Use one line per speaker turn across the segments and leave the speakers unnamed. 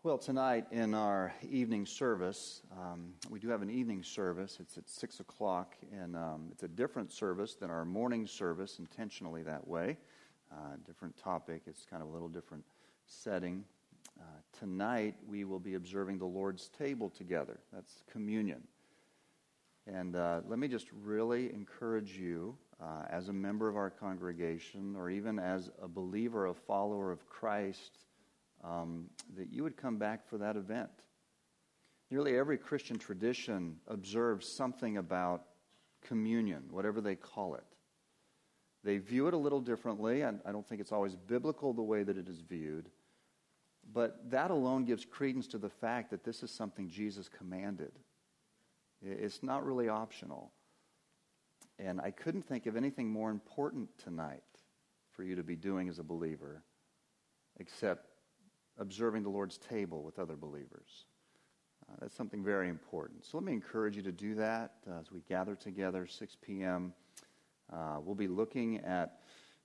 Well, tonight in our evening service, we do have an evening service. It's at 6 o'clock, and it's a different service than our morning service, intentionally that way. Different topic. It's kind of a little different setting. Tonight, we will be observing the Lord's table together. That's communion. And let me just really encourage you, as a member of our congregation, or even as a believer, a follower of Christ, that you would come back for that event. Nearly every Christian tradition observes something about communion, whatever they call it. They view it a little differently, and I don't think it's always biblical the way that it is viewed, but that alone gives credence to the fact that this is something Jesus commanded. It's not really optional. And I couldn't think of anything more important tonight for you to be doing as a believer except observing the Lord's table with other believers. That's something very important. So let me encourage you to do that as we gather together, 6 p.m. We'll be looking at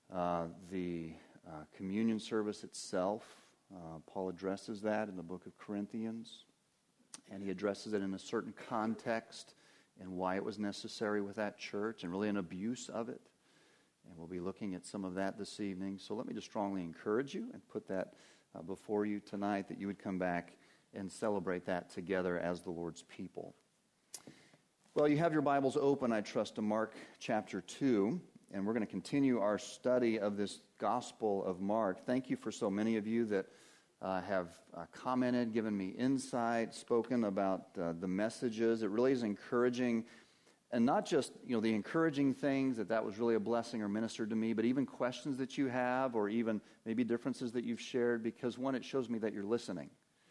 the communion service itself. Paul addresses that in the book of Corinthians, and he addresses it in a certain context and why it was necessary with that church and really an abuse of it. And we'll be looking at some of that this evening. So let me just strongly encourage you and put that before you tonight, that you would come back and celebrate that together as the Lord's people. Well, you have your Bibles open, I trust, to Mark chapter 2, and we're going to continue our study of this Gospel of Mark. Thank you for so many of you that have commented, given me insight, spoken about the messages. It really is encouraging. And not just, the encouraging things, that was really a blessing or ministered to me, but even questions that you have, or even maybe differences that you've shared, because one, it shows me that you're listening.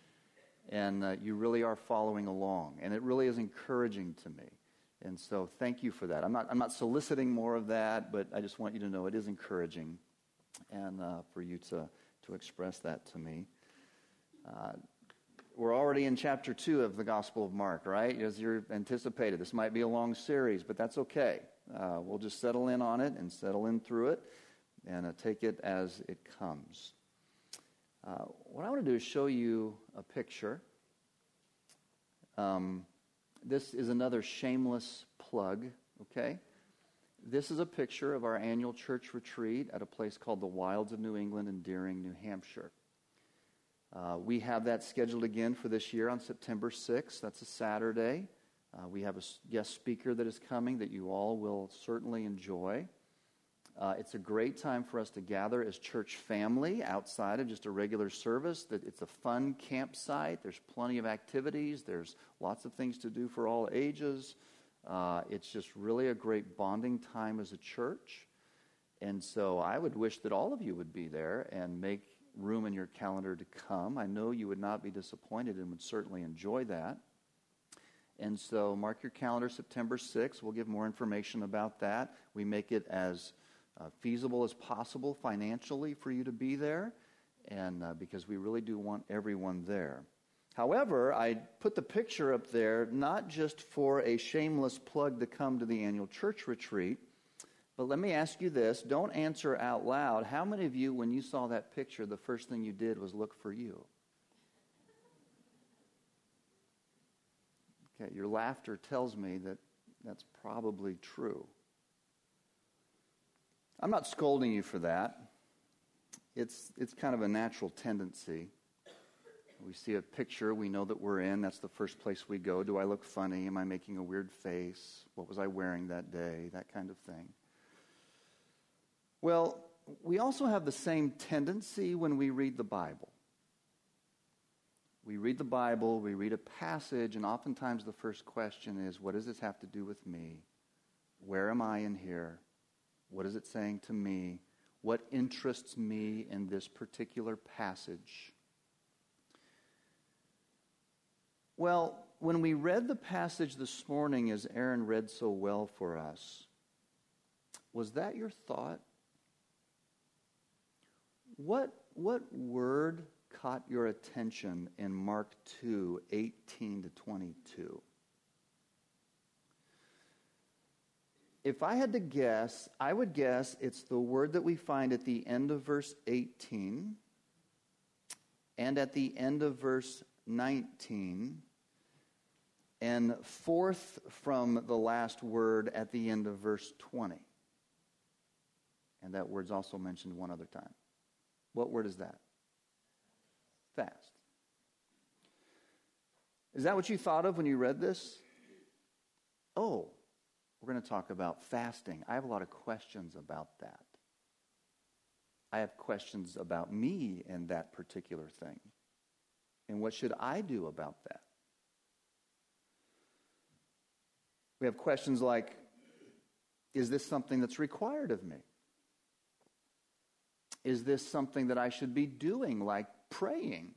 And you really are following along. And it really is encouraging to me. And so thank you for that. I'm not soliciting more of that, but I just want you to know it is encouraging, and for you to express that to me. We're already in chapter 2 of the Gospel of Mark, right? As you're anticipated. This might be a long series, but that's okay. We'll just settle in on it and settle in through it and take it as it comes. What I want to do is show you a picture. This is another shameless plug, okay? This is a picture of our annual church retreat at a place called the Wilds of New England in Deering, New Hampshire. We have that scheduled again for this year on September 6th. That's a Saturday. We have a guest speaker that is coming that you all will certainly enjoy. It's a great time for us to gather as church family outside of just a regular service. It's a fun campsite. There's plenty of activities. There's lots of things to do for all ages. It's just really a great bonding time as a church. And so I would wish that all of you would be there and make room in your calendar to come. I know you would not be disappointed and would certainly enjoy that. And so mark your calendar, September 6th. We'll give more information about that. We make it as feasible as possible financially for you to be there, and because we really do want everyone there. However, I put the picture up there not just for a shameless plug to come to the annual church retreat, but let me ask you this. Don't answer out loud. How many of you, when you saw that picture, the first thing you did was look for you? Okay, your laughter tells me that that's probably true. I'm not scolding you for that. It's kind of a natural tendency. We see a picture, we know that we're in. That's the first place we go. Do I look funny? Am I making a weird face? What was I wearing that day? That kind of thing. Well, we also have the same tendency when we read the Bible. We read the Bible, we read a passage, and oftentimes the first question is, what does this have to do with me? Where am I in here? What is it saying to me? What interests me in this particular passage? Well, when we read the passage this morning, as Aaron read so well for us, was that your thought? What word caught your attention in Mark 2, 18 to 22? If I had to guess, I would guess it's the word that we find at the end of verse 18 and at the end of verse 19, and fourth from the last word at the end of verse 20. And that word's also mentioned one other time. What word is that? Fast. Is that what you thought of when you read this? Oh, we're going to talk about fasting. I have a lot of questions about that. I have questions about me and that particular thing. And what should I do about that? We have questions like, is this something that's required of me? Is this something that I should be doing, like praying?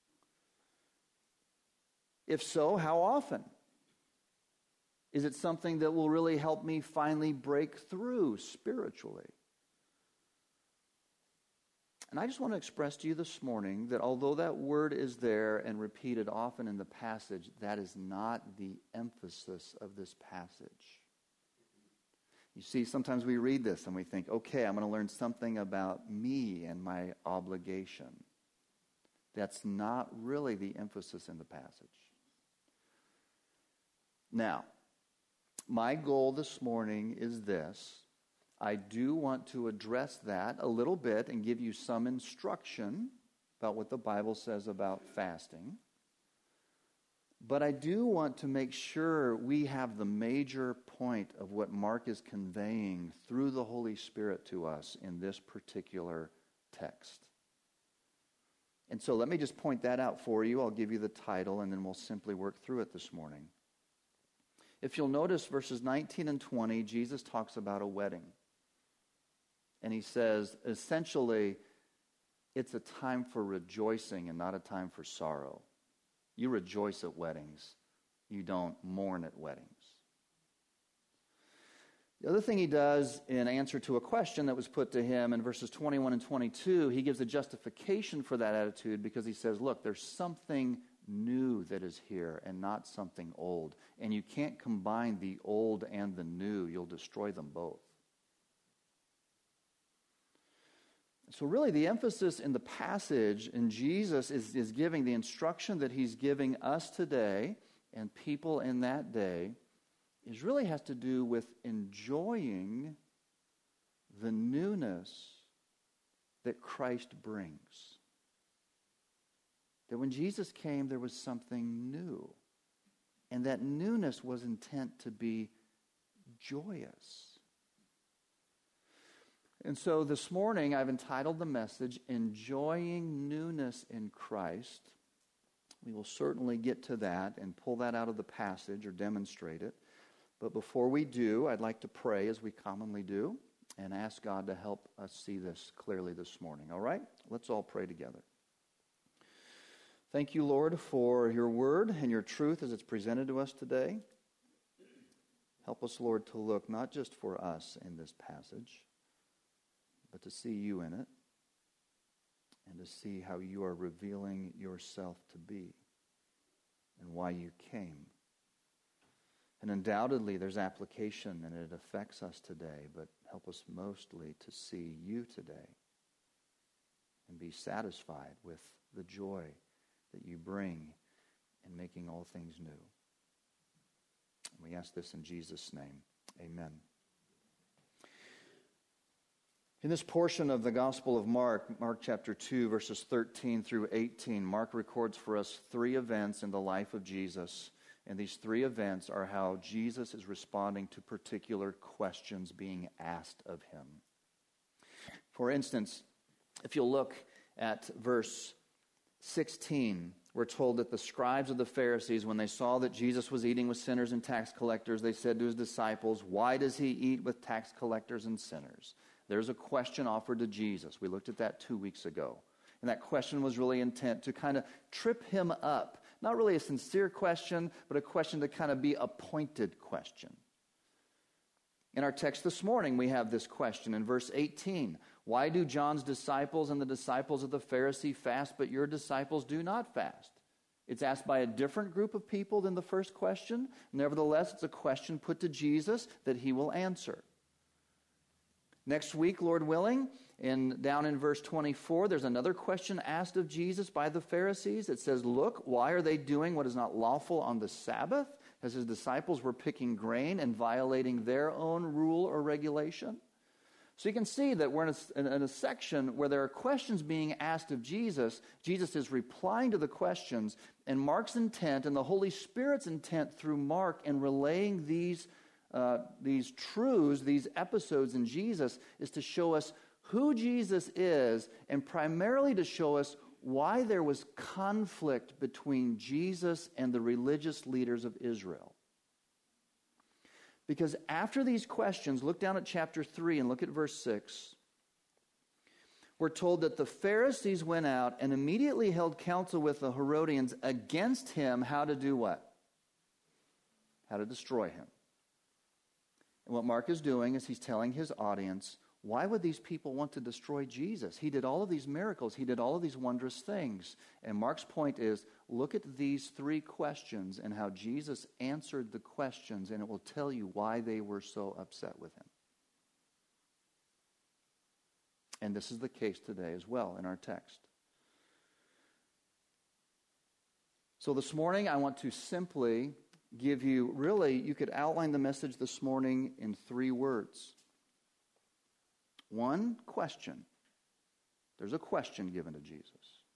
If so, how often? Is it something that will really help me finally break through spiritually? And I just want to express to you this morning that although that word is there and repeated often in the passage, that is not the emphasis of this passage. You see, sometimes we read this and we think, okay, I'm going to learn something about me and my obligation. That's not really the emphasis in the passage. Now, my goal this morning is this. I do want to address that a little bit and give you some instruction about what the Bible says about fasting. But I do want to make sure we have the major point of what Mark is conveying through the Holy Spirit to us in this particular text. And so let me just point that out for you. I'll give you the title and then we'll simply work through it this morning. If you'll notice verses 19 and 20, Jesus talks about a wedding. And he says, essentially, it's a time for rejoicing and not a time for sorrow. You rejoice at weddings. You don't mourn at weddings. The other thing he does in answer to a question that was put to him in verses 21 and 22, he gives a justification for that attitude because he says, look, there's something new that is here and not something old. And you can't combine the old and the new. You'll destroy them both. So really the emphasis in the passage in Jesus is giving the instruction that he's giving us today and people in that day is really has to do with enjoying the newness that Christ brings. That when Jesus came, there was something new. And that newness was intent to be joyous. And so this morning, I've entitled the message, Enjoying Newness in Christ. We will certainly get to that and pull that out of the passage or demonstrate it. But before we do, I'd like to pray as we commonly do and ask God to help us see this clearly this morning. All right? Let's all pray together. Thank you, Lord, for your word and your truth as it's presented to us today. Help us, Lord, to look not just for us in this passage, but to see you in it and to see how you are revealing yourself to be and why you came. And undoubtedly there's application and it affects us today, but help us mostly to see you today and be satisfied with the joy that you bring in making all things new. And we ask this in Jesus' name. Amen. In this portion of the Gospel of Mark, Mark chapter 2, verses 13 through 18, Mark records for us three events in the life of Jesus. And these three events are how Jesus is responding to particular questions being asked of him. For instance, if you'll look at verse 16, we're told that the scribes of the Pharisees, when they saw that Jesus was eating with sinners and tax collectors, they said to his disciples, "Why does he eat with tax collectors and sinners?" There's a question offered to Jesus. We looked at that 2 weeks ago. And that question was really intent to kind of trip him up. Not really a sincere question, but a question to kind of be a pointed question. In our text this morning, we have this question in verse 18. Why do John's disciples and the disciples of the Pharisee fast, but your disciples do not fast? It's asked by a different group of people than the first question. Nevertheless, it's a question put to Jesus that he will answer. Next week, Lord willing, And down in verse 24, there's another question asked of Jesus by the Pharisees. It says, look, why are they doing what is not lawful on the Sabbath? As his disciples were picking grain and violating their own rule or regulation. So you can see that we're in a section where there are questions being asked of Jesus. Jesus is replying to the questions, and Mark's intent and the Holy Spirit's intent through Mark in relaying these truths, these episodes in Jesus, is to show us who Jesus is, and primarily to show us why there was conflict between Jesus and the religious leaders of Israel. Because after these questions, look down at chapter 3 and look at verse 6. We're told that the Pharisees went out and immediately held counsel with the Herodians against him, how to do what? How to destroy him. And what Mark is doing is he's telling his audience, why would these people want to destroy Jesus? He did all of these miracles. He did all of these wondrous things. And Mark's point is, look at these 3 questions and how Jesus answered the questions, and it will tell you why they were so upset with him. And this is the case today as well in our text. So this morning I want to simply give you, really, you could outline the message this morning in 3 words. 1, question. There's a question given to Jesus.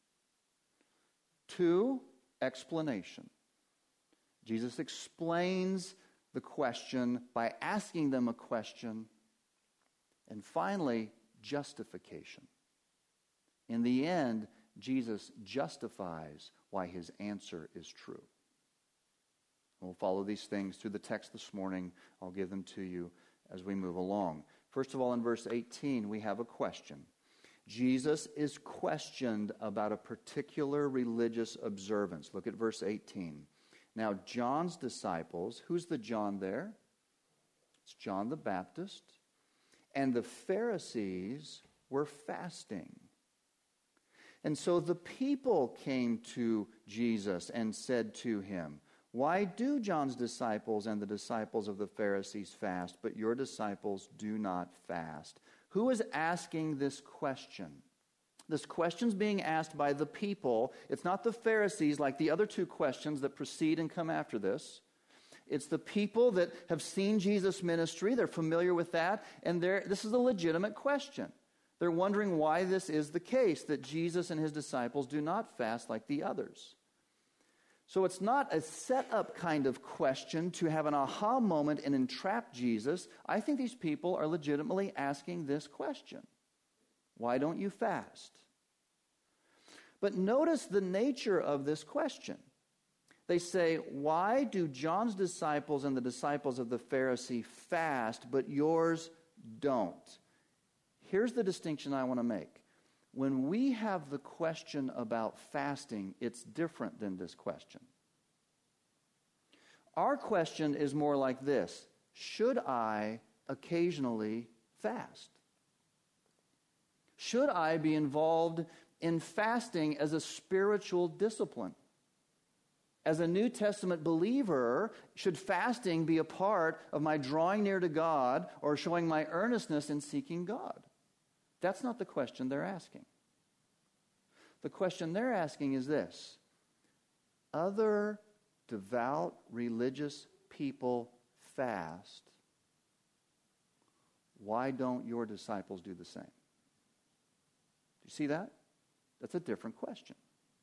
2, explanation. Jesus explains the question by asking them a question. And finally, justification. In the end, Jesus justifies why his answer is true. We'll follow these things through the text this morning. I'll give them to you as we move along. First of all, in verse 18, we have a question. Jesus is questioned about a particular religious observance. Look at verse 18. Now, John's disciples, who's the John there? It's John the Baptist. And the Pharisees were fasting. And so the people came to Jesus and said to him, why do John's disciples and the disciples of the Pharisees fast, but your disciples do not fast? Who is asking this question? This question's being asked by the people. It's not the Pharisees like the other 2 questions that precede and come after this. It's the people that have seen Jesus' ministry. They're familiar with that. And this is a legitimate question. They're wondering why this is the case, that Jesus and his disciples do not fast like the others. So it's not a set-up kind of question to have an aha moment and entrap Jesus. I think these people are legitimately asking this question. Why don't you fast? But notice the nature of this question. They say, why do John's disciples and the disciples of the Pharisee fast, but yours don't? Here's the distinction I want to make. When we have the question about fasting, it's different than this question. Our question is more like this: should I occasionally fast? Should I be involved in fasting as a spiritual discipline? As a New Testament believer, should fasting be a part of my drawing near to God or showing my earnestness in seeking God? That's not the question they're asking. The question they're asking is this: other devout religious people fast. Why don't your disciples do the same? Do you see that? That's a different question.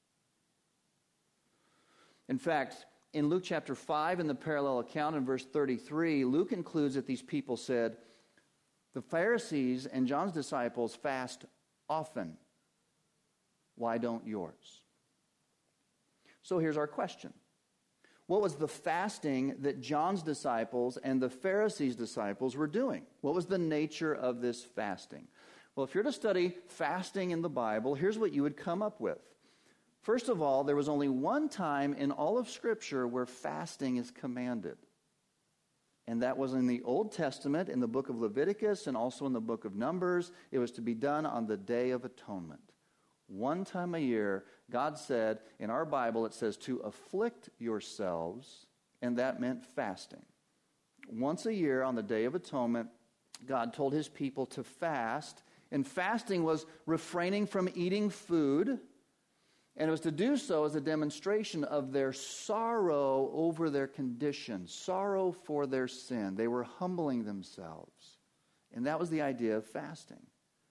In fact, in Luke chapter 5, in the parallel account in verse 33, Luke includes that these people said, the Pharisees and John's disciples fast often. Why don't yours? So here's our question. What was the fasting that John's disciples and the Pharisees' disciples were doing? What was the nature of this fasting? Well, if you're to study fasting in the Bible, here's what you would come up with. First of all, there was only one time in all of Scripture where fasting is commanded. And that was in the Old Testament, in the book of Leviticus, and also in the book of Numbers. It was to be done on the Day of Atonement. One time a year, God said, in our Bible, it says to afflict yourselves, and that meant fasting. Once a year on the Day of Atonement, God told his people to fast And fasting was refraining from eating food, and it was to do so as a demonstration of their sorrow over their condition, sorrow for their sin. They were humbling themselves. And that was the idea of fasting.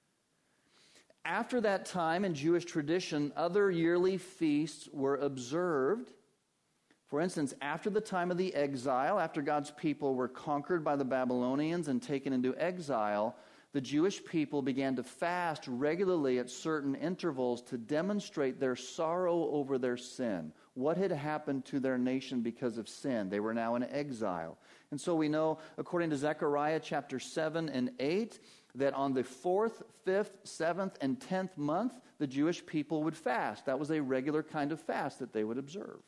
After that time in Jewish tradition, other yearly feasts were observed. For instance, after the time of the exile, after God's people were conquered by the Babylonians and taken into exile, the Jewish people began to fast regularly at certain intervals to demonstrate their sorrow over their sin. What had happened to their nation because of sin? They were now in exile. And so we know, according to Zechariah chapter 7 and 8, that on the 4th, 5th, 7th, and 10th month, the Jewish people would fast. That was a regular kind of fast that they would observe.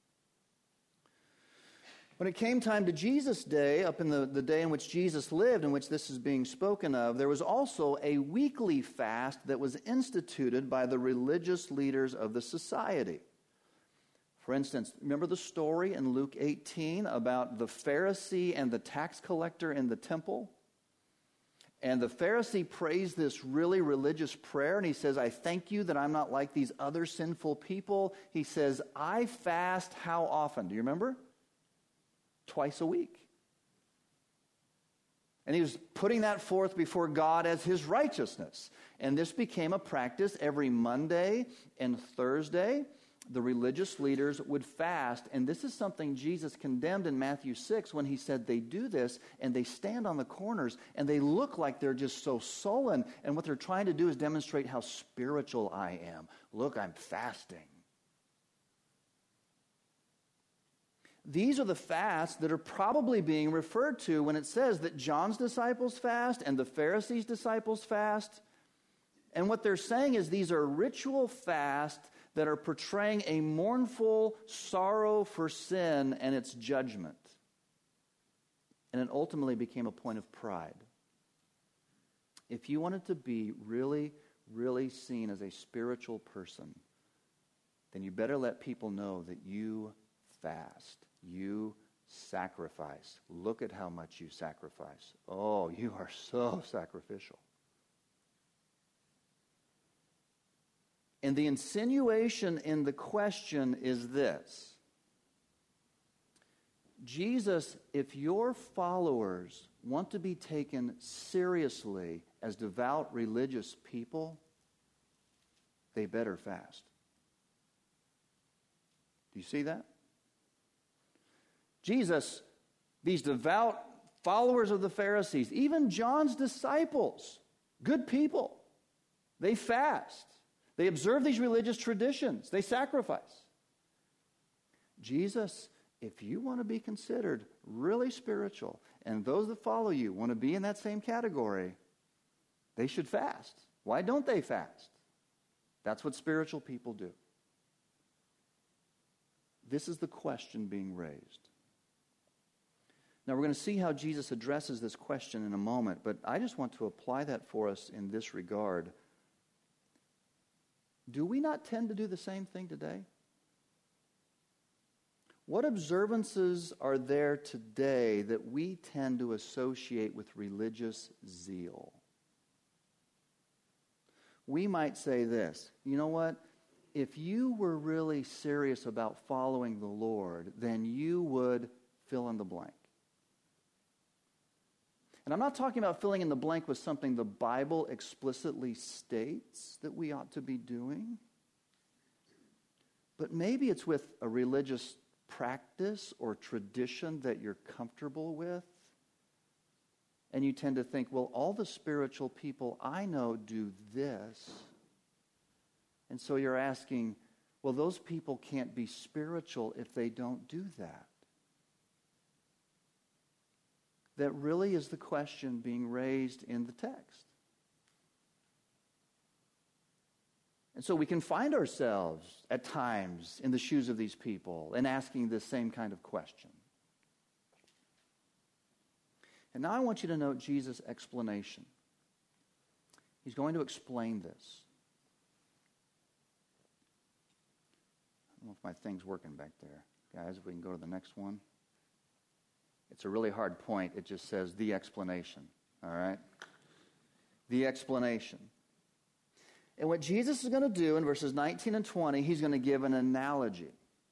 When it came time to Jesus' day, up in the day in which Jesus lived, in which this is being spoken of, there was also a weekly fast that was instituted by the religious leaders of the society. For instance, remember the story in Luke 18 about the Pharisee and the tax collector in the temple? And the Pharisee prays this really religious prayer, and he says, I thank you that I'm not like these other sinful people. He says, I fast how often? Do you remember? Twice a week. And he was putting that forth before God as his righteousness. And this became a practice every Monday and Thursday. The religious leaders would fast. And this is something Jesus condemned in Matthew 6 when he said they do this and they stand on the corners and they look like they're just so sullen. And what they're trying to do is demonstrate how spiritual I am. Look, I'm fasting. These are the fasts that are probably being referred to when it says that John's disciples fast and the Pharisees' disciples fast. And what they're saying is these are ritual fasts that are portraying a mournful sorrow for sin and its judgment. And it ultimately became a point of pride. If you wanted to be really, really seen as a spiritual person, then you better let people know that you fast. You sacrifice. Look at how much you sacrifice. Oh, you are so sacrificial. And the insinuation in the question is this. Jesus, if your followers want to be taken seriously as devout religious people, they better fast. Do you see that? Jesus, these devout followers of the Pharisees, even John's disciples, good people, they fast. They observe these religious traditions. They sacrifice. Jesus, if you want to be considered really spiritual, and those that follow you want to be in that same category, they should fast. Why don't they fast? That's what spiritual people do. This is the question being raised. Now, we're going to see how Jesus addresses this question in a moment, but I just want to apply that for us in this regard. Do we not tend to do the same thing today? What observances are there today that we tend to associate with religious zeal? We might say this, you know what? If you were really serious about following the Lord, then you would fill in the blank. And I'm not talking about filling in the blank with something the Bible explicitly states that we ought to be doing. But maybe it's with a religious practice or tradition that you're comfortable with. And you tend to think, well, all the spiritual people I know do this. And so you're asking, well, those people can't be spiritual if they don't do that. That really is the question being raised in the text. And so we can find ourselves at times in the shoes of these people and asking this same kind of question. And now I want you to note Jesus' explanation. He's going to explain this. I don't know if my thing's working back there. Guys, if we can go to the next one. It's a really hard point. It just says the explanation. All right? the explanation. And what Jesus is going to do in verses 19 and 20, he's going to give an analogy.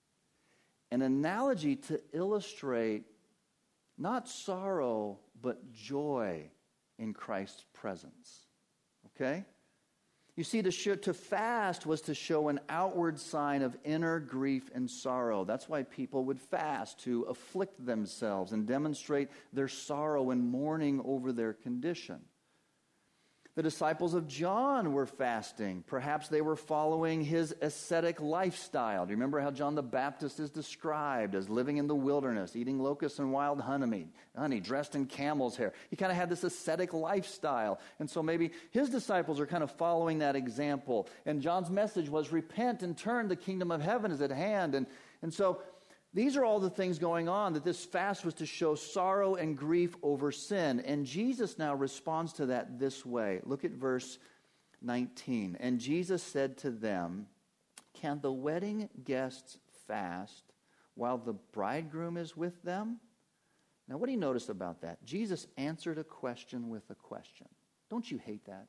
An analogy to illustrate not sorrow, but joy in Christ's presence. Okay? You see, to fast was to show an outward sign of inner grief and sorrow. That's why people would fast, to afflict themselves and demonstrate their sorrow and mourning over their condition. The disciples of John were fasting. Perhaps they were following his ascetic lifestyle. Do you remember how John the Baptist is described as living in the wilderness, eating locusts and wild honey, dressed in camel's hair? He kind of had this ascetic lifestyle. And so maybe his disciples are kind of following that example. And John's message was, repent and turn, the kingdom of heaven is at hand. And so these are all the things going on, that this fast was to show sorrow and grief over sin. And Jesus now responds to that this way. Look at verse 19. And Jesus said to them, can the wedding guests fast while the bridegroom is with them? Now, what do you notice about that? Jesus answered a question with a question. Don't you hate that?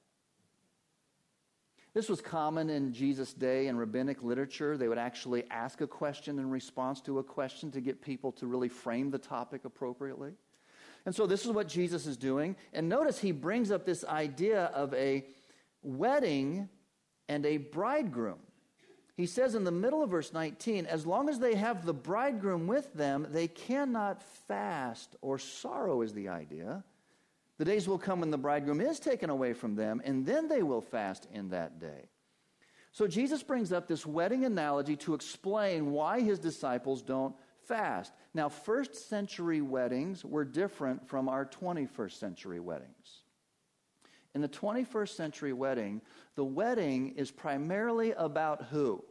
This was common in Jesus' day in rabbinic literature. They would actually ask a question in response to a question to get people to really frame the topic appropriately. And so this is what Jesus is doing. And notice he brings up this idea of a wedding and a bridegroom. He says in the middle of verse 19, as long as they have the bridegroom with them, they cannot fast, or sorrow is the idea. The days will come when the bridegroom is taken away from them, and then they will fast in that day. So Jesus brings up this wedding analogy to explain why his disciples don't fast. Now, first century weddings were different from our 21st century weddings. In the 21st century wedding, the wedding is primarily about who?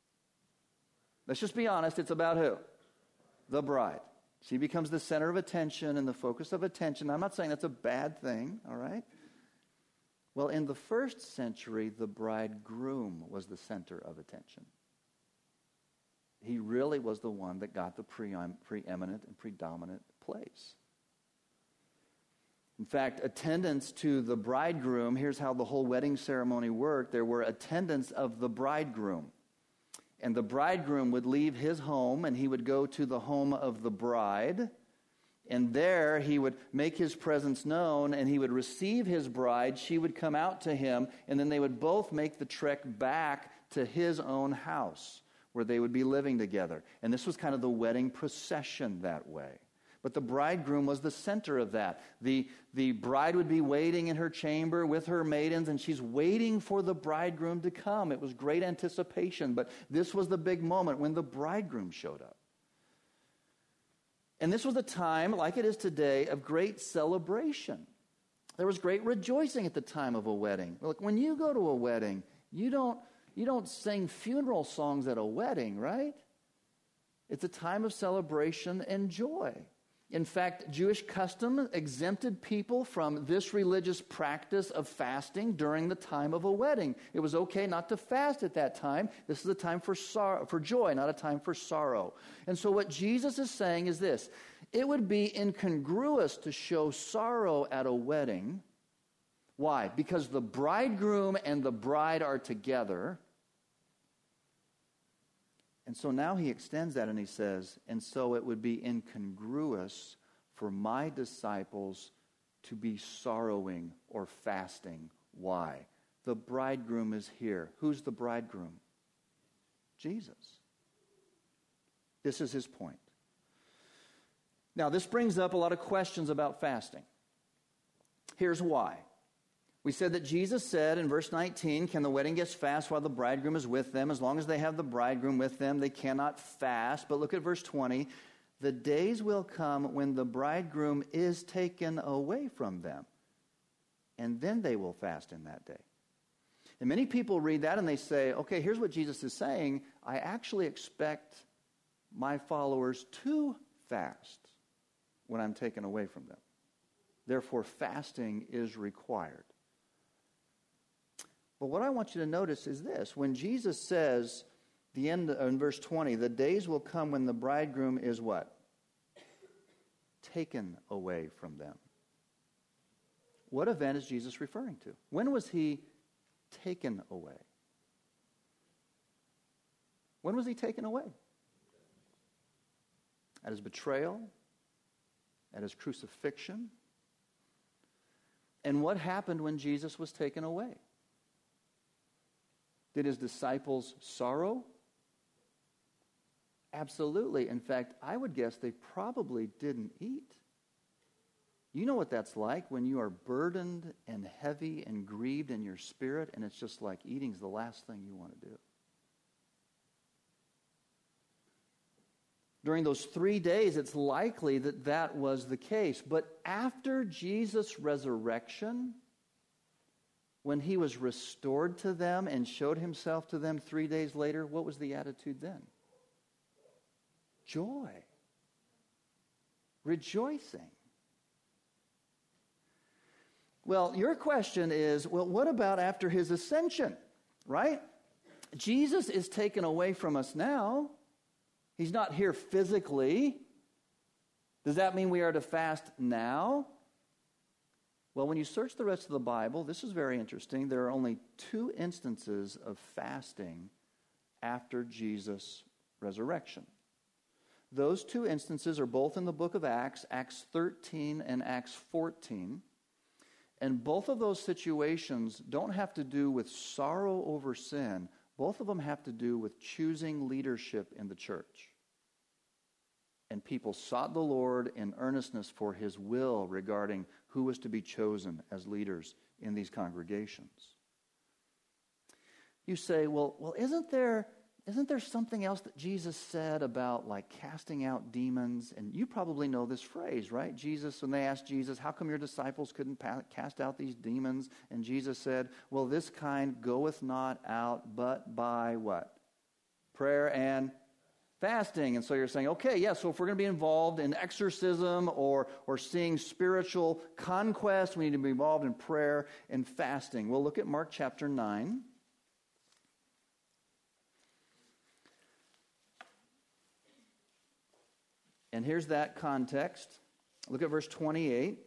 Let's just be honest, it's about who? The bride. She becomes the center of attention and the focus of attention. I'm not saying that's a bad thing, all right? Well, in the first century, the bridegroom was the center of attention. He really was the one that got the preeminent and predominant place. In fact, attendants to the bridegroom, here's how the whole wedding ceremony worked. There were attendants of the bridegroom. And the bridegroom would leave his home and he would go to the home of the bride. And there he would make his presence known and he would receive his bride. She would come out to him and then they would both make the trek back to his own house where they would be living together. And this was kind of the wedding procession that way. But the bridegroom was the center of that. The bride would be waiting in her chamber with her maidens, and she's waiting for the bridegroom to come. It was great anticipation, but this was the big moment when the bridegroom showed up. And this was a time, like it is today, of great celebration. There was great rejoicing at the time of a wedding. Look, when you go to a wedding, you don't sing funeral songs at a wedding, right? It's a time of celebration and joy. In fact, Jewish custom exempted people from this religious practice of fasting during the time of a wedding. It was okay not to fast at that time. This is a time for joy, not a time for sorrow. And so what Jesus is saying is this: it would be incongruous to show sorrow at a wedding. Why? Because the bridegroom and the bride are together. And so now he extends that and he says, and so it would be incongruous for my disciples to be sorrowing or fasting. Why? The bridegroom is here. Who's the bridegroom? Jesus. This is his point. Now, this brings up a lot of questions about fasting. Here's why. We said that Jesus said in verse 19, can the wedding guests fast while the bridegroom is with them? As long as they have the bridegroom with them, they cannot fast. But look at verse 20. The days will come when the bridegroom is taken away from them, and then they will fast in that day. And many people read that and they say, okay, here's what Jesus is saying. I actually expect my followers to fast when I'm taken away from them. Therefore, fasting is required. But what I want you to notice is this. When Jesus says, the end in verse 20, the days will come when the bridegroom is what? Taken away from them. what event is Jesus referring to? When was he taken away? When was he taken away? At his betrayal? At his crucifixion? And what happened when Jesus was taken away? Did his disciples sorrow? Absolutely. In fact, I would guess they probably didn't eat. You know what that's like when you are burdened and heavy and grieved in your spirit, and it's just like eating's the last thing you want to do. During those 3 days, it's likely that that was the case. But after Jesus' resurrection, when he was restored to them and showed himself to them 3 days later, what was the attitude then? Joy. Rejoicing. Well, your question is, well, what about after his ascension, right? Jesus is taken away from us now. He's not here physically. Does that mean we are to fast now? Well, when you search the rest of the Bible, this is very interesting. There are only 2 instances of fasting after Jesus' resurrection. Those 2 instances are both in the book of Acts, Acts 13 and Acts 14. And both of those situations don't have to do with sorrow over sin. Both of them have to do with choosing leadership in the church. And people sought the Lord in earnestness for his will regarding who was to be chosen as leaders in these congregations. You say, well, isn't there something else that Jesus said about like casting out demons? And you probably know this phrase, right? Jesus, when they asked Jesus, how come your disciples couldn't cast out these demons? And Jesus said, well, this kind goeth not out but by what? Prayer and fasting. And so you're saying, okay, yeah, so if we're going to be involved in exorcism or seeing spiritual conquest, we need to be involved in prayer and fasting. We'll look at Mark chapter 9. And here's that context. Look at verse 28.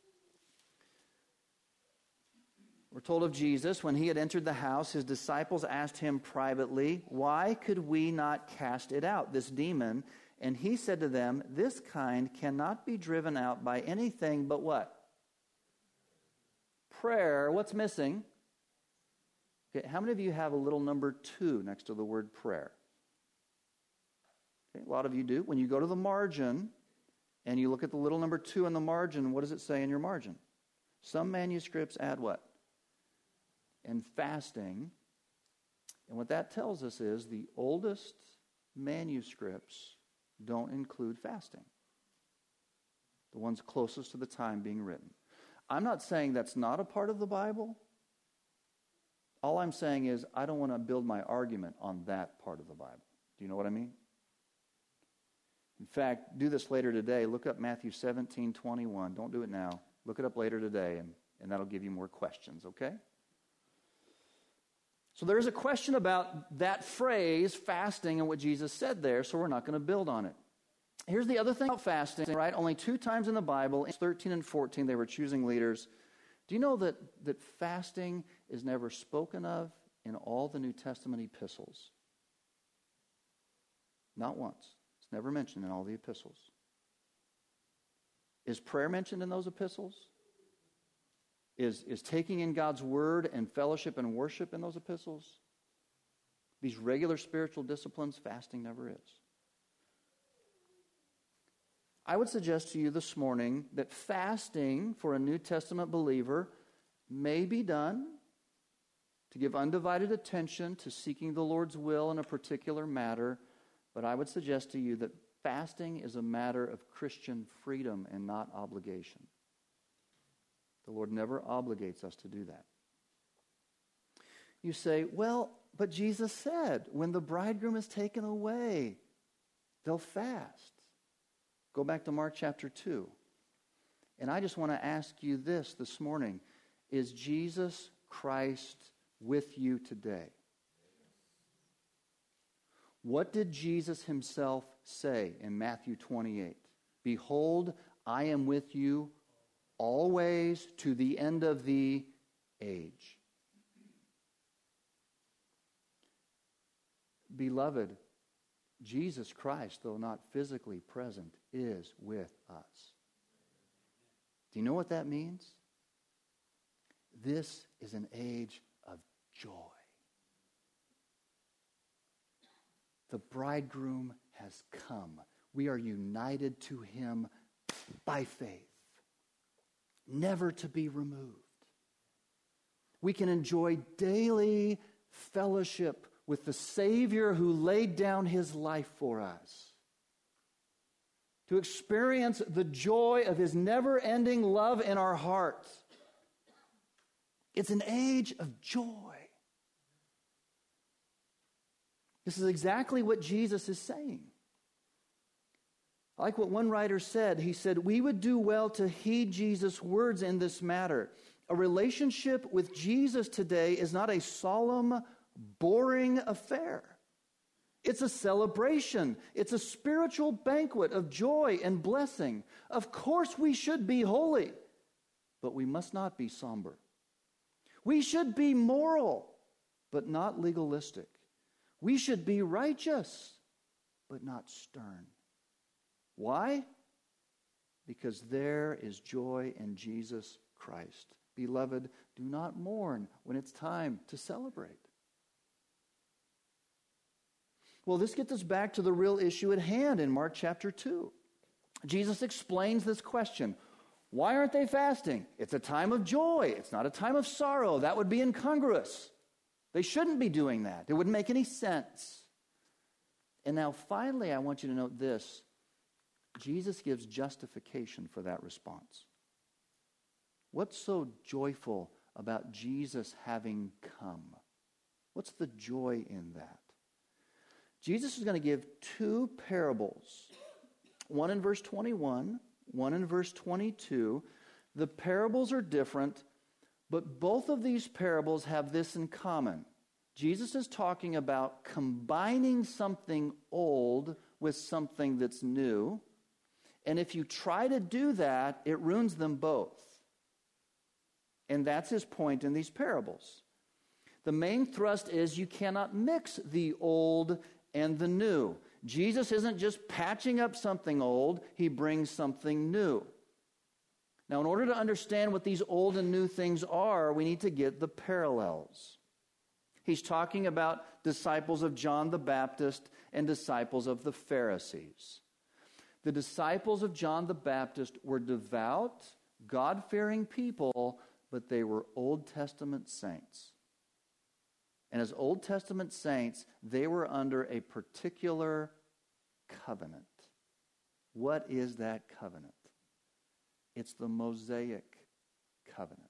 We're told of Jesus, when he had entered the house, his disciples asked him privately, why could we not cast it out, this demon? And he said to them, this kind cannot be driven out by anything but what? Prayer. What's missing? Okay, how many of you have a little number 2 next to the word prayer? A lot of you do. When you go to the margin and you look at the little number 2 on the margin, what does it say in your margin? Some manuscripts add what? And fasting. And what that tells us is the oldest manuscripts don't include fasting. The ones closest to the time being written. I'm not saying that's not a part of the Bible. All I'm saying is I don't want to build my argument on that part of the Bible. Do you know what I mean? In fact, do this later today. Look up Matthew 17:21. Don't do it now. Look it up later today, and that'll give you more questions, okay? So there's a question about that phrase, fasting, and what Jesus said there, so we're not going to build on it. Here's the other thing about fasting, right? Only 2 times in the Bible, in 13 and 14, they were choosing leaders. Do you know that fasting is never spoken of in all the New Testament epistles? Not once. It's never mentioned in all the epistles. Is prayer mentioned in those epistles? Is taking in God's word and fellowship and worship in those epistles? These regular spiritual disciplines, fasting never is. I would suggest to you this morning that fasting for a New Testament believer may be done to give undivided attention to seeking the Lord's will in a particular matter. But I would suggest to you that fasting is a matter of Christian freedom and not obligation. The Lord never obligates us to do that. You say, well, but Jesus said, when the bridegroom is taken away, they'll fast. Go back to Mark chapter 2. And I just want to ask you this morning. Is Jesus Christ with you today? What did Jesus himself say in Matthew 28? Behold, I am with you always to the end of the age. Beloved, Jesus Christ, though not physically present, is with us. Do you know what that means? This is an age of joy. The bridegroom has come. We are united to him by faith, never to be removed. We can enjoy daily fellowship with the Savior who laid down his life for us, to experience the joy of his never-ending love in our hearts. It's an age of joy. This is exactly what Jesus is saying. I like what one writer said. He said, we would do well to heed Jesus' words in this matter. A relationship with Jesus today is not a solemn, boring affair. It's a celebration. It's a spiritual banquet of joy and blessing. Of course we should be holy, but we must not be somber. We should be moral, but not legalistic. We should be righteous, but not stern. Why? Because there is joy in Jesus Christ. Beloved, do not mourn when it's time to celebrate. Well, this gets us back to the real issue at hand in Mark chapter 2. Jesus explains this question. Why aren't they fasting? It's a time of joy. It's not a time of sorrow. That would be incongruous. They shouldn't be doing that. It wouldn't make any sense. And now finally, I want you to note this. Jesus gives justification for that response. What's so joyful about Jesus having come? What's the joy in that? Jesus is going to give two parables. One in verse 21, one in verse 22. The parables are different, but both of these parables have this in common. Jesus is talking about combining something old with something that's new. And if you try to do that, it ruins them both. And that's his point in these parables. The main thrust is you cannot mix the old and the new. Jesus isn't just patching up something old, he brings something new. Now, in order to understand what these old and new things are, we need to get the parallels. He's talking about disciples of John the Baptist and disciples of the Pharisees. The disciples of John the Baptist were devout, God-fearing people, but they were Old Testament saints. And as Old Testament saints, they were under a particular covenant. What is that covenant? It's the Mosaic covenant.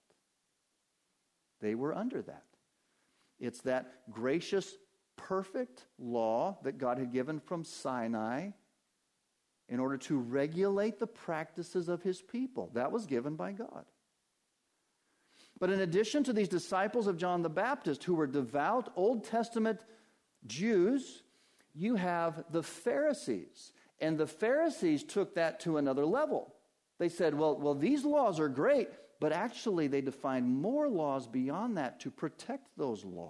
They were under that. It's that gracious, perfect law that God had given from Sinai in order to regulate the practices of his people. That was given by God. But in addition to these disciples of John the Baptist who were devout Old Testament Jews, you have the Pharisees. And the Pharisees took that to another level. They said, well, these laws are great, but actually they defined more laws beyond that to protect those laws.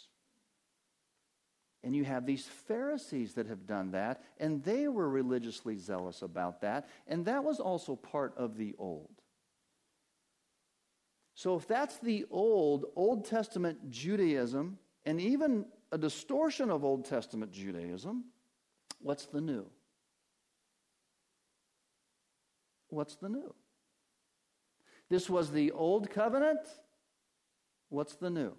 And you have these Pharisees that have done that, and they were religiously zealous about that, and that was also part of the old. So if that's the Old Testament Judaism, and even a distortion of Old Testament Judaism, what's the new? What's the new? This was the old covenant. What's the new?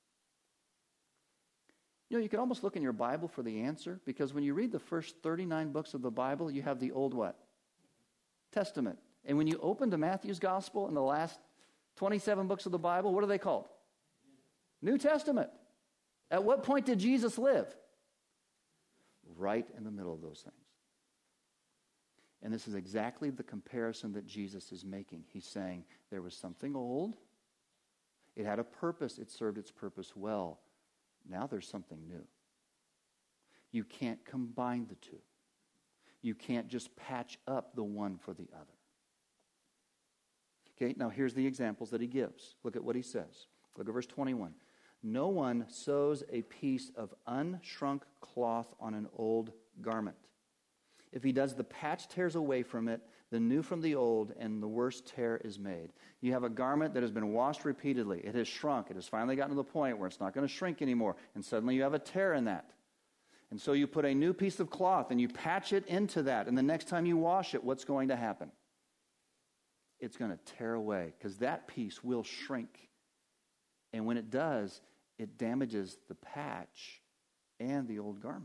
You know, you can almost look in your Bible for the answer, because when you read the first 39 books of the Bible, you have the Old what? Testament. And when you open to Matthew's Gospel in the last 27 books of the Bible, what are they called? New Testament. At what point did Jesus live? Right in the middle of those things. And this is exactly the comparison that Jesus is making. He's saying there was something old. It had a purpose. It served its purpose well. Now there's something new. You can't combine the two. You can't just patch up the one for the other. Okay, now here's the examples that he gives. Look at what he says. Look at verse 21. No one sews a piece of unshrunk cloth on an old garment. If he does, the patch tears away from it, the new from the old, and the worst tear is made. You have a garment that has been washed repeatedly. It has shrunk. It has finally gotten to the point where it's not going to shrink anymore, and suddenly you have a tear in that. And so you put a new piece of cloth and you patch it into that, and the next time you wash it, what's going to happen? It's going to tear away, because that piece will shrink. And when it does, it damages the patch and the old garment.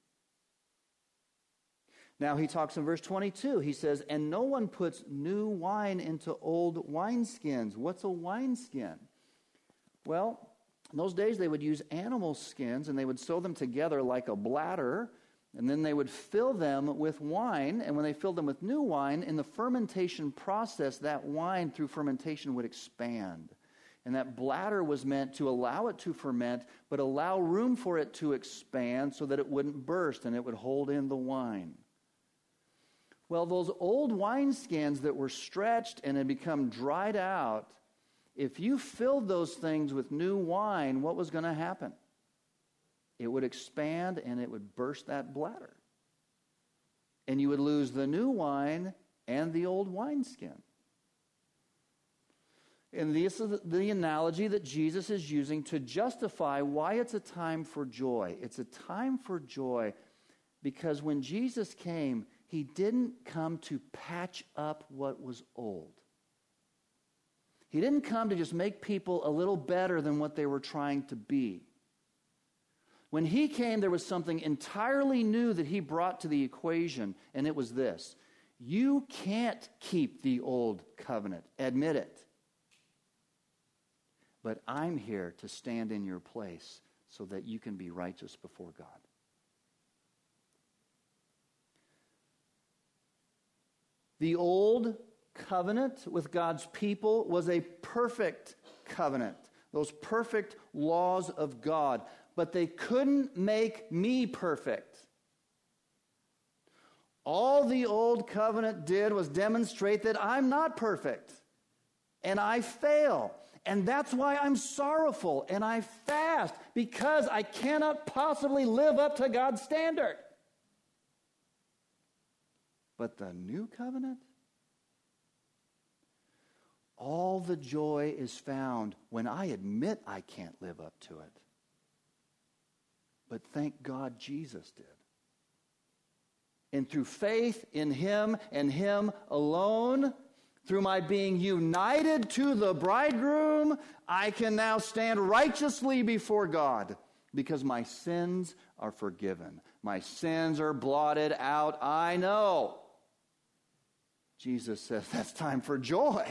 Now he talks in verse 22. He says, and no one puts new wine into old wineskins. What's a wineskin? Well, in those days they would use animal skins and they would sew them together like a bladder, and then they would fill them with wine. And when they filled them with new wine, in the fermentation process, that wine through fermentation would expand. And that bladder was meant to allow it to ferment, but allow room for it to expand so that it wouldn't burst and it would hold in the wine. Well, those old wineskins that were stretched and had become dried out, if you filled those things with new wine, what was going to happen? It would expand and it would burst that bladder. And you would lose the new wine and the old wineskin. And this is the analogy that Jesus is using to justify why it's a time for joy. It's a time for joy because when Jesus came, he didn't come to patch up what was old. He didn't come to just make people a little better than what they were trying to be. When he came, there was something entirely new that he brought to the equation, and it was this. You can't keep the old covenant. Admit it. But I'm here to stand in your place so that you can be righteous before God. The old covenant with God's people was a perfect covenant. Those perfect laws of God. But they couldn't make me perfect. All the old covenant did was demonstrate that I'm not perfect. And I fail. And that's why I'm sorrowful and I fast, because I cannot possibly live up to God's standard. But the new covenant, all the joy is found when I admit I can't live up to it. But thank God Jesus did. And through faith in him and him alone, through my being united to the bridegroom, I can now stand righteously before God because my sins are forgiven. My sins are blotted out, I know. Jesus says that's time for joy.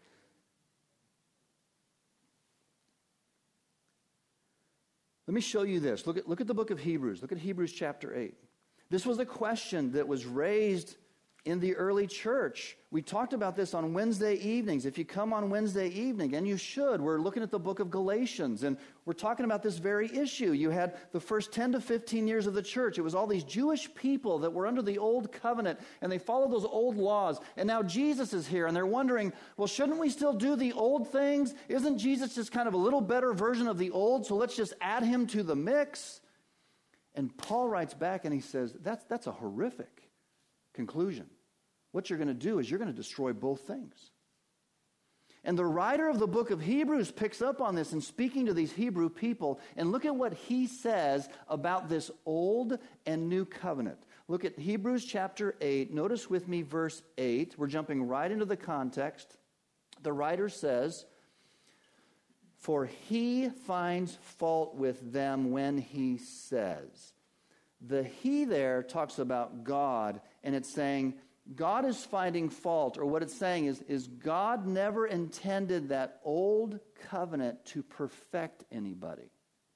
Let me show you this. Look at the book of Hebrews. Look at Hebrews chapter 8. This was a question that was raised in the early church. We talked about this on Wednesday evenings. If you come on Wednesday evening, and you should, we're looking at the book of Galatians, and we're talking about this very issue. You had the first 10 to 15 years of the church. It was all these Jewish people that were under the old covenant, and they followed those old laws. And now Jesus is here, and they're wondering, well, shouldn't we still do the old things? Isn't Jesus just kind of a little better version of the old, so let's just add him to the mix? And Paul writes back, and he says, that's a horrific conclusion. What you're going to do is you're going to destroy both things. And the writer of the book of Hebrews picks up on this in speaking to these Hebrew people. And look at what he says about this old and new covenant. Look at Hebrews chapter 8. Notice with me verse 8. We're jumping right into the context. The writer says, "For he finds fault with them when he says." The he there talks about God, and it's saying, God is finding fault, or what it's saying is God never intended that old covenant to perfect anybody.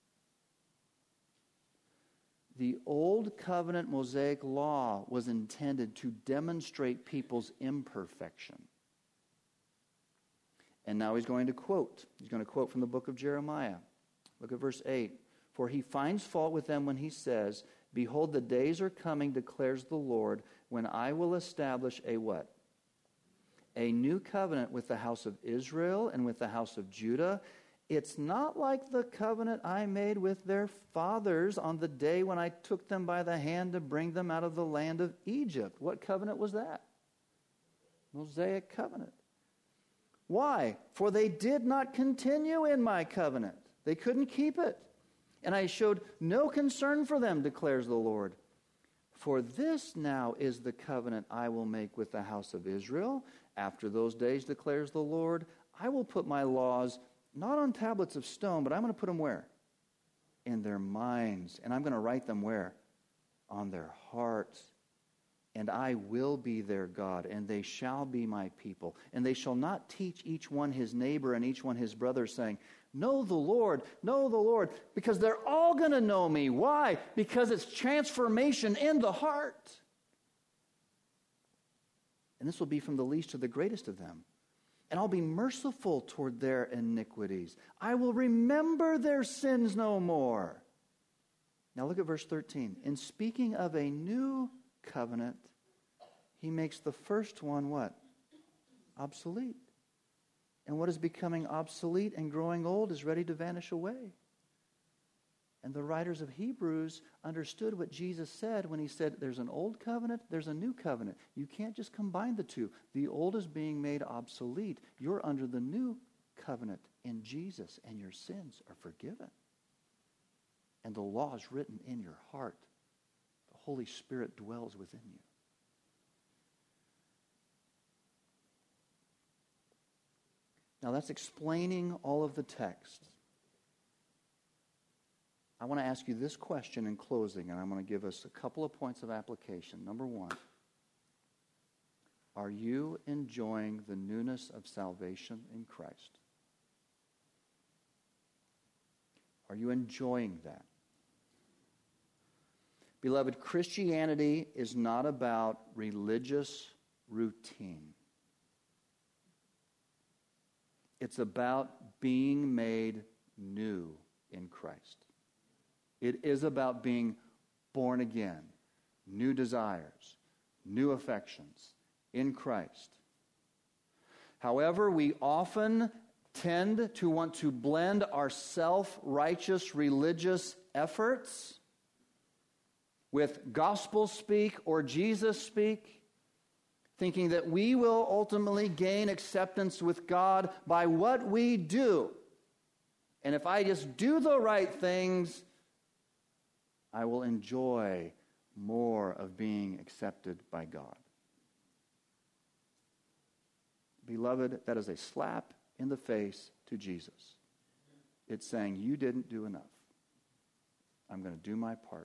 The old covenant Mosaic law was intended to demonstrate people's imperfection. And now he's going to quote. He's going to quote from the book of Jeremiah. Look at verse 8. "For he finds fault with them when he says, 'Behold, the days are coming, declares the Lord, when I will establish a what? a new covenant with the house of Israel and with the house of Judah. It's not like the covenant I made with their fathers on the day when I took them by the hand to bring them out of the land of Egypt. What covenant was that? Mosaic covenant. Why? For they did not continue in my covenant. They couldn't keep it. And I showed no concern for them, declares the Lord. For this now is the covenant I will make with the house of Israel. After those days, declares the Lord, I will put my laws not on tablets of stone, but I'm going to put them where? In their minds. And I'm going to write them where? On their hearts. And I will be their God, and they shall be my people. And they shall not teach each one his neighbor and each one his brother, saying, know the Lord, because they're all going to know me. Why? Because it's transformation in the heart. And this will be from the least to the greatest of them. And I'll be merciful toward their iniquities. I will remember their sins no more. Now look at verse 13. In speaking of a new covenant, he makes the first one what? Obsolete. And what is becoming obsolete and growing old is ready to vanish away. And the writers of Hebrews understood what Jesus said when he said there's an old covenant, there's a new covenant. You can't just combine the two. The old is being made obsolete. You're under the new covenant in Jesus, and your sins are forgiven. And the law is written in your heart. The Holy Spirit dwells within you. Now that's explaining all of the text. I want to ask you this question in closing, and I'm going to give us a couple of points of application. Number one, are you enjoying the newness of salvation in Christ? Are you enjoying that? Beloved, Christianity is not about religious routine. It's about being made new in Christ. It is about being born again, new desires, new affections in Christ. However, we often tend to want to blend our self-righteous religious efforts with gospel speak or Jesus speak, thinking that we will ultimately gain acceptance with God by what we do. And if I just do the right things, I will enjoy more of being accepted by God. Beloved, that is a slap in the face to Jesus. It's saying, you didn't do enough. I'm going to do my part.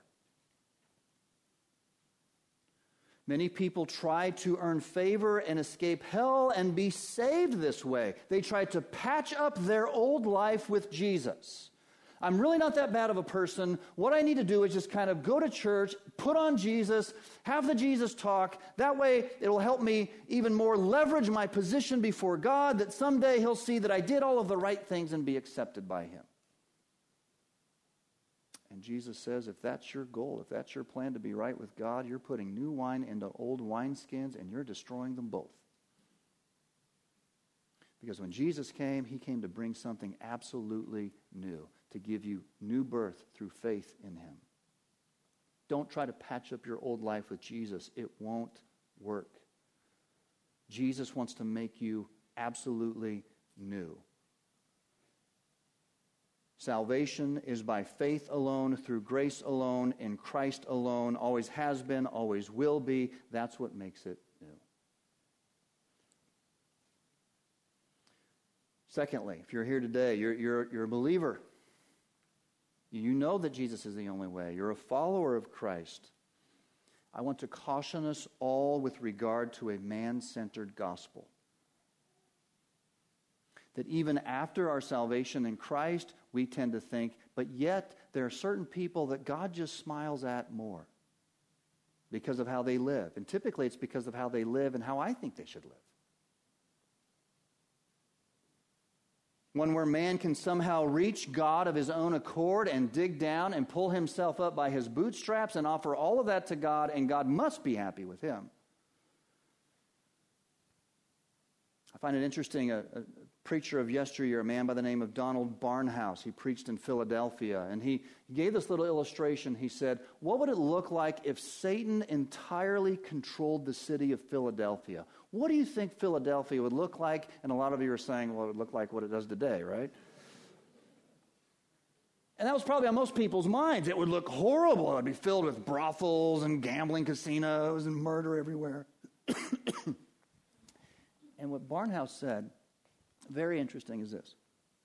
Many people try to earn favor and escape hell and be saved this way. They try to patch up their old life with Jesus. I'm really not that bad of a person. What I need to do is just kind of go to church, put on Jesus, have the Jesus talk. That way it'll help me even more leverage my position before God, that someday he'll see that I did all of the right things and be accepted by him. And Jesus says, if that's your goal, if that's your plan to be right with God, you're putting new wine into old wineskins and you're destroying them both. Because when Jesus came, he came to bring something absolutely new, to give you new birth through faith in him. Don't try to patch up your old life with Jesus. It won't work. Jesus wants to make you absolutely new. Salvation is by faith alone, through grace alone, in Christ alone, always has been, always will be. That's what makes it new. Secondly, if you're here today, you're a believer. You know that Jesus is the only way. You're a follower of Christ. I want to caution us all with regard to a man-centered gospel. That even after our salvation in Christ, we tend to think, but yet there are certain people that God just smiles at more because of how they live. And typically it's because of how they live and how I think they should live. One where man can somehow reach God of his own accord and dig down and pull himself up by his bootstraps and offer all of that to God, and God must be happy with him. I find it interesting, a preacher of yesteryear, a man by the name of Donald Barnhouse, he preached in Philadelphia, and he gave this little illustration. He said, what would it look like if Satan entirely controlled the city of Philadelphia? What do you think Philadelphia would look like? And a lot of you are saying, well, it would look like what it does today, right? And that was probably on most people's minds. It would look horrible. It would be filled with brothels and gambling casinos and murder everywhere. And what Barnhouse said, very interesting, is this.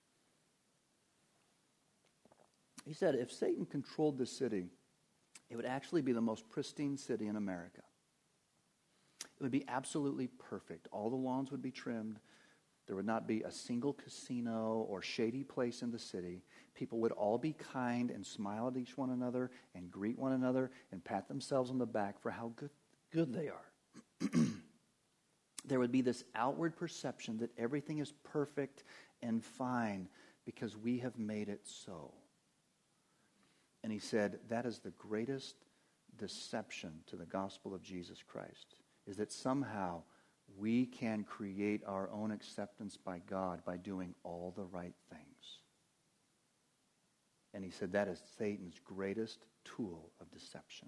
He said, if Satan controlled this city, it would actually be the most pristine city in America. It would be absolutely perfect. All the lawns would be trimmed. There would not be a single casino or shady place in the city. People would all be kind and smile at each one another and greet one another and pat themselves on the back for how good they are. There would be this outward perception that everything is perfect and fine because we have made it so. And he said, that is the greatest deception to the gospel of Jesus Christ, is that somehow we can create our own acceptance by God by doing all the right things. And he said that is Satan's greatest tool of deception.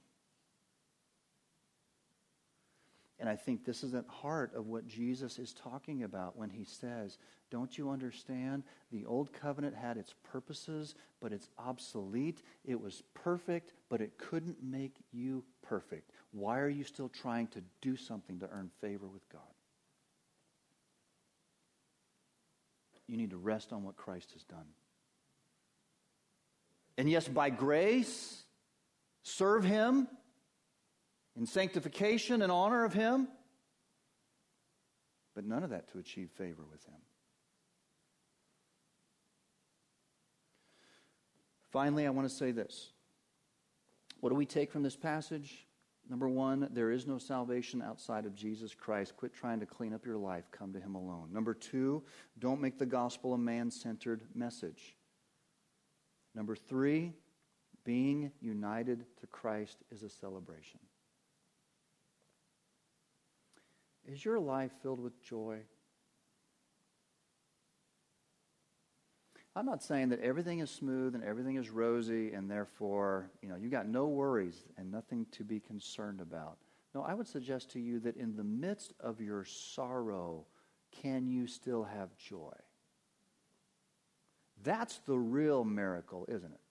And I think this is at heart of what Jesus is talking about when he says, don't you understand? The old covenant had its purposes, but it's obsolete. It was perfect, but it couldn't make you perfect. Why are you still trying to do something to earn favor with God? You need to rest on what Christ has done. And yes, by grace, serve him in sanctification and honor of him, but none of that to achieve favor with him. Finally, I want to say this. What do we take from this passage? Number one, there is no salvation outside of Jesus Christ. Quit trying to clean up your life. Come to him alone. Number two, don't make the gospel a man-centered message. Number three, being united to Christ is a celebration. Is your life filled with joy? I'm not saying that everything is smooth and everything is rosy and therefore, you got no worries and nothing to be concerned about. No, I would suggest to you that in the midst of your sorrow, can you still have joy? That's the real miracle, isn't it?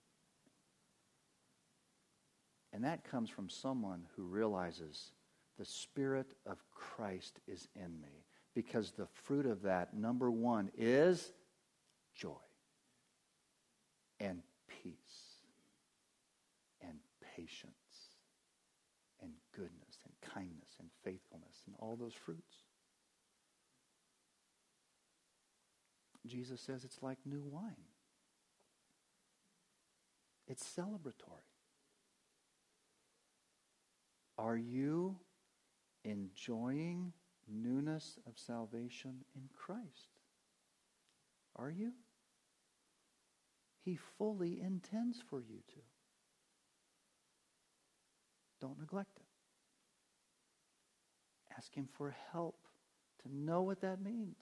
And that comes from someone who realizes the Spirit of Christ is in me. Because the fruit of that, number one, is joy and peace and patience and goodness and kindness and faithfulness and all those fruits. Jesus says it's like new wine. It's celebratory. Are you enjoying newness of salvation in Christ? Are you? He fully intends for you to. Don't neglect it. Ask him for help to know what that means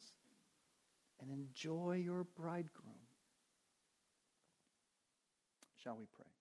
and enjoy your bridegroom. Shall we pray?